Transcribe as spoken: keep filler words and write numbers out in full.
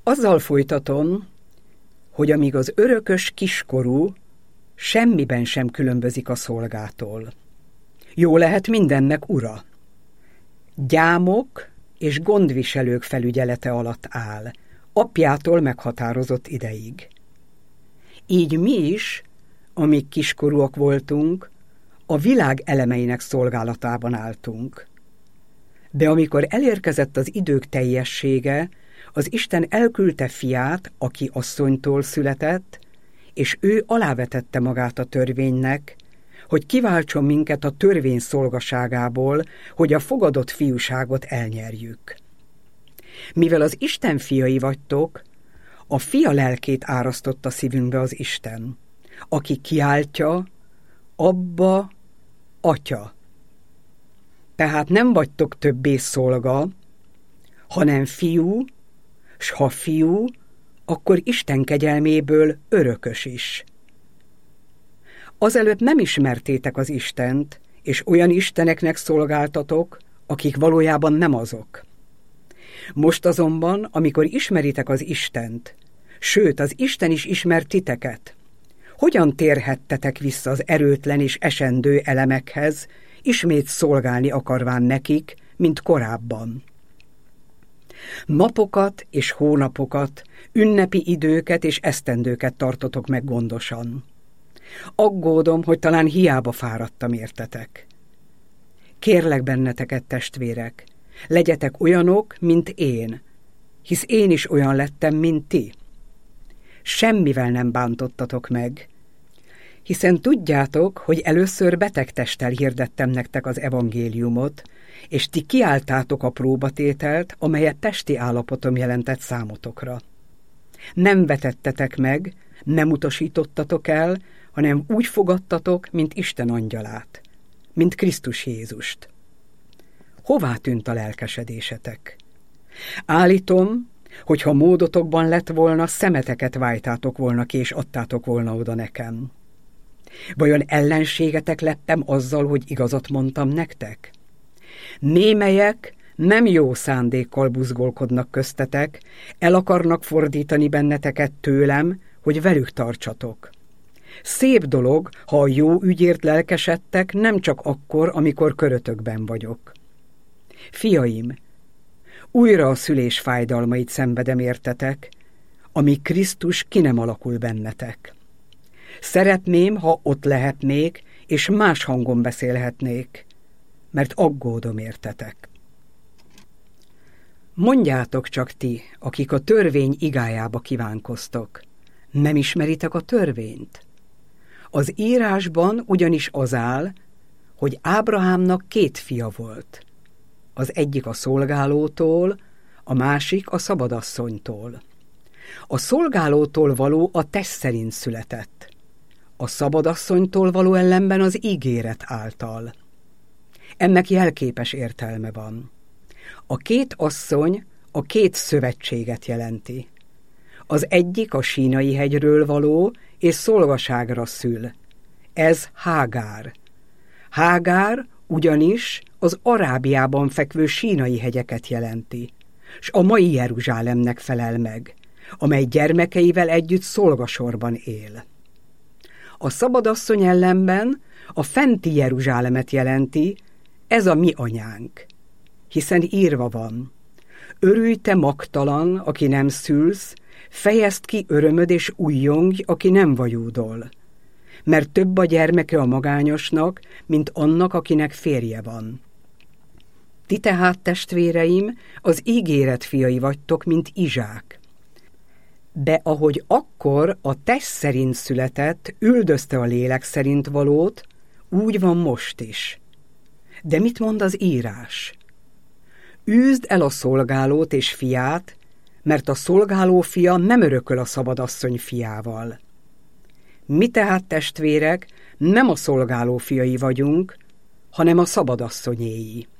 Azzal folytatom, hogy amíg az örökös kiskorú semmiben sem különbözik a szolgától. Jó lehet mindennek ura. Gyámok és gondviselők felügyelete alatt áll, apjától meghatározott ideig. Így mi is, amíg kiskorúak voltunk, a világ elemeinek szolgálatában álltunk. De amikor elérkezett az idők teljessége, az Isten elküldte fiát, aki asszonytól született, és ő alávetette magát a törvénynek, hogy kiváltson minket a törvény szolgaságából, hogy a fogadott fiúságot elnyerjük. Mivel az Isten fiai vagytok, a fia lelkét árasztotta szívünkbe az Isten, aki kiáltja, Abba, Atya. Tehát nem vagytok többé szolga, hanem fiú, s ha fiú, akkor Isten kegyelméből örökös is. Azelőtt nem ismertétek az Istent, és olyan isteneknek szolgáltatok, akik valójában nem azok. Most azonban, amikor ismeritek az Istent, sőt, az Isten is ismert titeket, hogyan térhettetek vissza az erőtlen és esendő elemekhez, ismét szolgálni akarván nekik, mint korábban? Napokat és hónapokat, ünnepi időket és esztendőket tartotok meg gondosan. Aggódom, hogy talán hiába fáradtam értetek. Kérlek benneteket, testvérek, legyetek olyanok, mint én, hisz én is olyan lettem, mint ti. Semmivel nem bántottatok meg, hiszen tudjátok, hogy először beteg testtel hirdettem nektek az evangéliumot, és ti kiálltátok a próbatételt, amelyet testi állapotom jelentett számotokra. Nem vetettetek meg, nem utasítottatok el, hanem úgy fogadtatok, mint Isten angyalát, mint Krisztus Jézust. Hová tűnt a lelkesedésetek? Állítom, hogy ha módotokban lett volna, szemeteket vájtátok volna ki, és adtátok volna oda nekem. Vajon ellenségetek lettem azzal, hogy igazat mondtam nektek? Némelyek nem jó szándékkal buzgolkodnak köztetek, el akarnak fordítani benneteket tőlem, hogy velük tartsatok. Szép dolog, ha a jó ügyért lelkesedtek, nem csak akkor, amikor körötökben vagyok. Fiaim, újra a szülés fájdalmait szenvedem értetek, amíg Krisztus ki nem alakul bennetek. Szeretném, ha ott lehetnék, és más hangon beszélhetnék, mert aggódom értetek. Mondjátok csak ti, akik a törvény igájába kívánkoztok, nem ismeritek a törvényt? Az írásban ugyanis az áll, hogy Ábrahámnak két fia volt. Az egyik a szolgálótól, a másik a szabadasszonytól. A szolgálótól való a test szerint született, a szabadasszonytól való ellenben az ígéret által. Ennek jelképes értelme van. A két asszony a két szövetséget jelenti. Az egyik a Sínai hegyről való és szolgaságra szül. Ez Hágár. Hágár ugyanis az Arábiában fekvő Sínai hegyeket jelenti, s a mai Jeruzsálemnek felel meg, amely gyermekeivel együtt szolgasorban él. A szabadasszony ellenben a fenti Jeruzsálemet jelenti, ez a mi anyánk, hiszen írva van: örülj te magtalan, aki nem szülsz, fejezd ki örömöd és ujjongj, aki nem vajúdol, mert több a gyermeke a magányosnak, mint annak, akinek férje van. Ti tehát, testvéreim, az ígéret fiai vagytok, mint Izsák. De ahogy akkor a test szerint született, üldözte a lélek szerint valót, úgy van most is. De mit mond az írás? Űzd el a szolgálót és fiát, mert a szolgáló fia nem örököl a szabadasszony fiával. Mi tehát, testvérek, nem a szolgáló fiai vagyunk, hanem a szabadasszonyéi.